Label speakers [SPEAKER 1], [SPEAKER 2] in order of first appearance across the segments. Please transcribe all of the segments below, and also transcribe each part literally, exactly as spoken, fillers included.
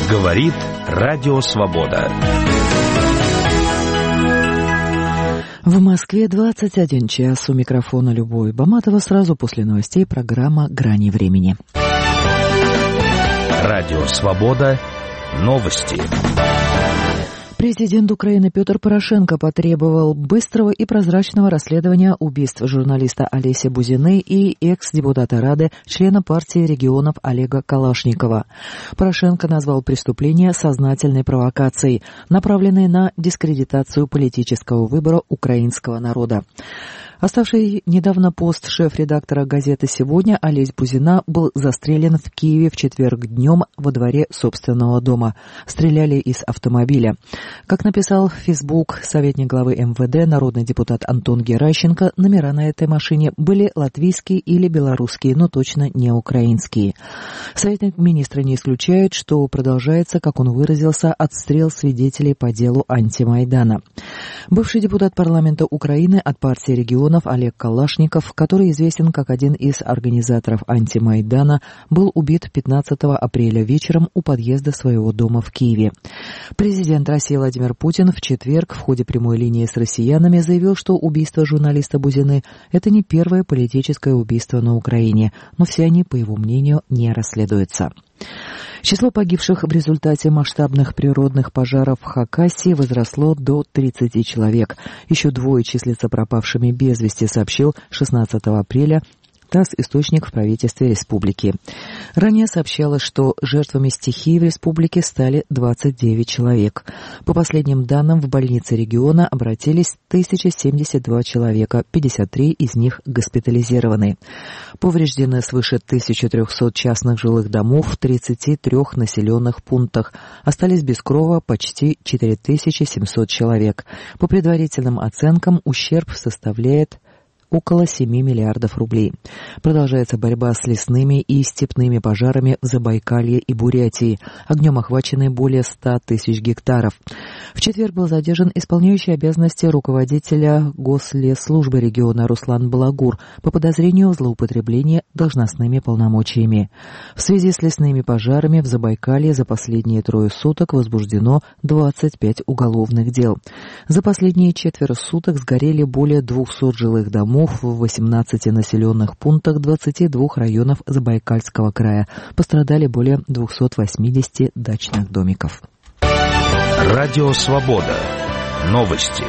[SPEAKER 1] Говорит Радио Свобода.
[SPEAKER 2] В Москве двадцать один час. У микрофона Любовь Баматова. Сразу после новостей программа «Грани времени».
[SPEAKER 1] Радио Свобода. Новости.
[SPEAKER 2] Президент Украины Петр Порошенко потребовал быстрого и прозрачного расследования убийств журналиста Олеси Бузины и экс-депутата Рады, члена партии регионов Олега Калашникова. Порошенко назвал преступление сознательной провокацией, направленной на дискредитацию политического выбора украинского народа. Оставший недавно пост шеф-редактора газеты «Сегодня» Олесь Бузина был застрелен в Киеве в четверг днем во дворе собственного дома. Стреляли из автомобиля. Как написал в Facebook советник главы эм вэ дэ, народный депутат Антон Геращенко, номера на этой машине были латвийские или белорусские, но точно не украинские. Советник министра не исключает, что продолжается, как он выразился, отстрел свидетелей по делу антимайдана. Бывший депутат парламента Украины от партии регионов Олег Калашников, который известен как один из организаторов антимайдана, был убит пятнадцатого апреля вечером у подъезда своего дома в Киеве. Президент России Владимир Путин в четверг в ходе прямой линии с россиянами заявил, что убийство журналиста Бузины – это не первое политическое убийство на Украине, но все они, по его мнению, не расследуются. Число погибших в результате масштабных природных пожаров в Хакасии возросло до тридцати человек. Еще двое числятся пропавшими без вести, сообщил шестнадцатого апреля ТАСС источник в правительстве республики. Ранее сообщалось, что жертвами стихии в республике стали двадцать девять человек. По последним данным, в больницы региона обратились тысяча семьдесят два человека, пятьдесят три из них госпитализированы. Повреждены свыше тысячи трехсот частных жилых домов в тридцати трёх населенных пунктах. Остались без крова почти четыре тысячи семьсот человек. По предварительным оценкам, ущерб составляет около семи миллиардов рублей. Продолжается борьба с лесными и степными пожарами в Забайкалье и Бурятии. Огнем охвачены более ста тысяч гектаров. В четверг был задержан исполняющий обязанности руководителя Гослесслужбы региона Руслан Балагур по подозрению в злоупотреблении должностными полномочиями. В связи с лесными пожарами в Забайкалье за последние трое суток возбуждено двадцать пять уголовных дел. За последние четверо суток сгорели более двухсот жилых домов в восемнадцати населенных пунктах двадцати двух районов Забайкальского края. Пострадали более двухсот восьмидесяти дачных домиков.
[SPEAKER 1] Радио Свобода. Новости.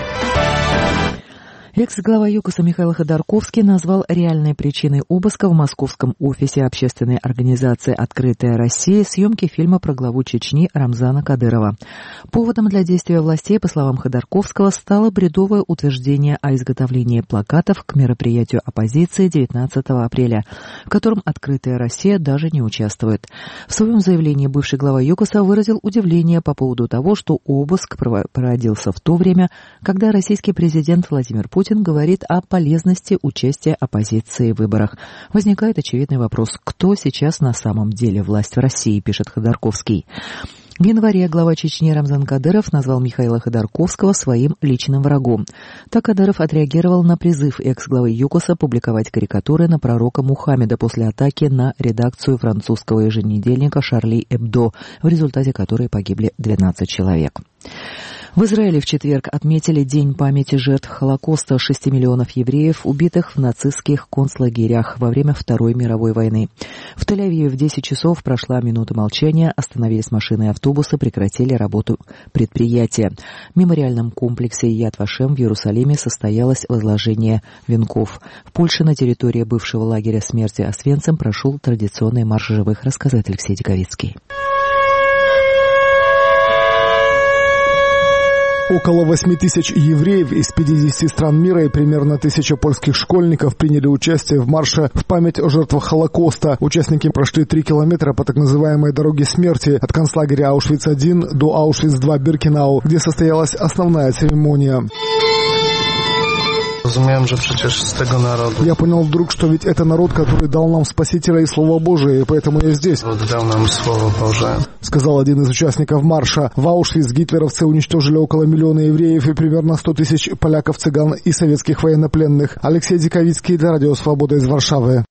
[SPEAKER 2] Экс-глава ЮКОСа Михаил Ходорковский назвал реальной причиной обыска в московском офисе общественной организации «Открытая Россия» съемки фильма про главу Чечни Рамзана Кадырова. Поводом для действия властей, по словам Ходорковского, стало бредовое утверждение о изготовлении плакатов к мероприятию оппозиции девятнадцатого апреля, в котором «Открытая Россия» даже не участвует. В своем заявлении бывший глава ЮКОСа выразил удивление по поводу того, что обыск проводился в то время, когда российский президент Владимир Путин Путин говорит о полезности участия оппозиции в выборах. Возникает очевидный вопрос, кто сейчас на самом деле власть в России, пишет Ходорковский. В январе глава Чечни Рамзан Кадыров назвал Михаила Ходорковского своим личным врагом. Так Кадыров отреагировал на призыв экс-главы ЮКОСа публиковать карикатуры на пророка Мухаммеда после атаки на редакцию французского еженедельника «Шарли Эбдо», в результате которой погибли двенадцать человек. В Израиле в четверг отметили День памяти жертв Холокоста шести миллионов евреев, убитых в нацистских концлагерях во время Второй мировой войны. В Тель-Авиве в десять часов прошла минута молчания, остановились машины и автобусы, прекратили работу предприятия. В мемориальном комплексе Яд Вашем в Иерусалиме состоялось возложение венков. В Польше на территории бывшего лагеря смерти Освенцим прошел традиционный марш живых, рассказывает Алексей Диковицкий.
[SPEAKER 3] Около восьми тысяч евреев из пятидесяти стран мира и примерно тысяча польских школьников приняли участие в марше в память о жертвах Холокоста. Участники прошли три километра по так называемой дороге смерти от концлагеря Аушвиц один до Аушвиц два Биркенау, где состоялась основная церемония. Я понял вдруг, что ведь это народ, который дал нам Спасителя и Слово Божие, и поэтому я здесь.
[SPEAKER 4] Дал нам Слово Божие.
[SPEAKER 3] Сказал один из участников марша. В Аушвиц гитлеровцы уничтожили около миллиона евреев и примерно сто тысяч поляков, цыган и советских военнопленных. Алексей Диковицкий для Радио Свобода из Варшавы.